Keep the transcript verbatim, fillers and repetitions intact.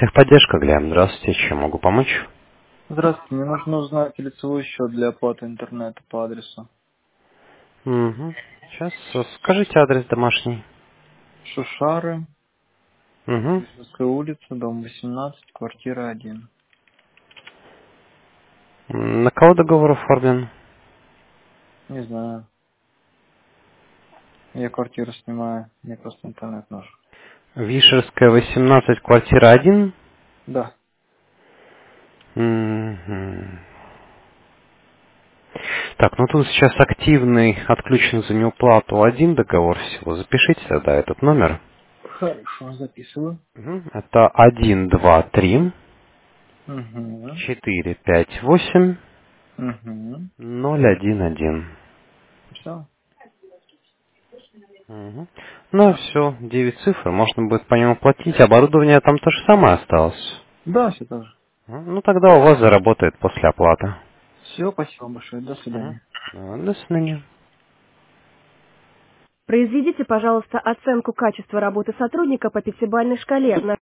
Техподдержка, Глеб. Здравствуйте, чем могу помочь? Здравствуйте, мне нужно узнать лицевой счет для оплаты интернета по адресу. Угу. Сейчас скажите адрес домашний. Шушары, Угу. Вишерская улица, дом восемнадцать, квартира один. На кого договор оформлен? Не знаю, я квартиру снимаю, мне просто интернет нужен. Вишерская, восемнадцать, квартира один. Да. Мгм. Так, ну тут сейчас активный, отключен за неуплату один договор всего. Запишите тогда этот номер. Хорошо, записываю. Мгм. Это один, два, три, Угу. четыре, пять, восемь, Угу. ноль, один, один. Все? Мгм. Ну все, девять цифр, можно будет по нему платить. Оборудование там то же самое осталось. Да, все тоже. Мгм. Ну тогда у вас заработает после оплаты. Все, спасибо большое, до Мгм. свидания. Ну, до свидания. Произведите, пожалуйста, оценку качества работы сотрудника по пятибалльной шкале.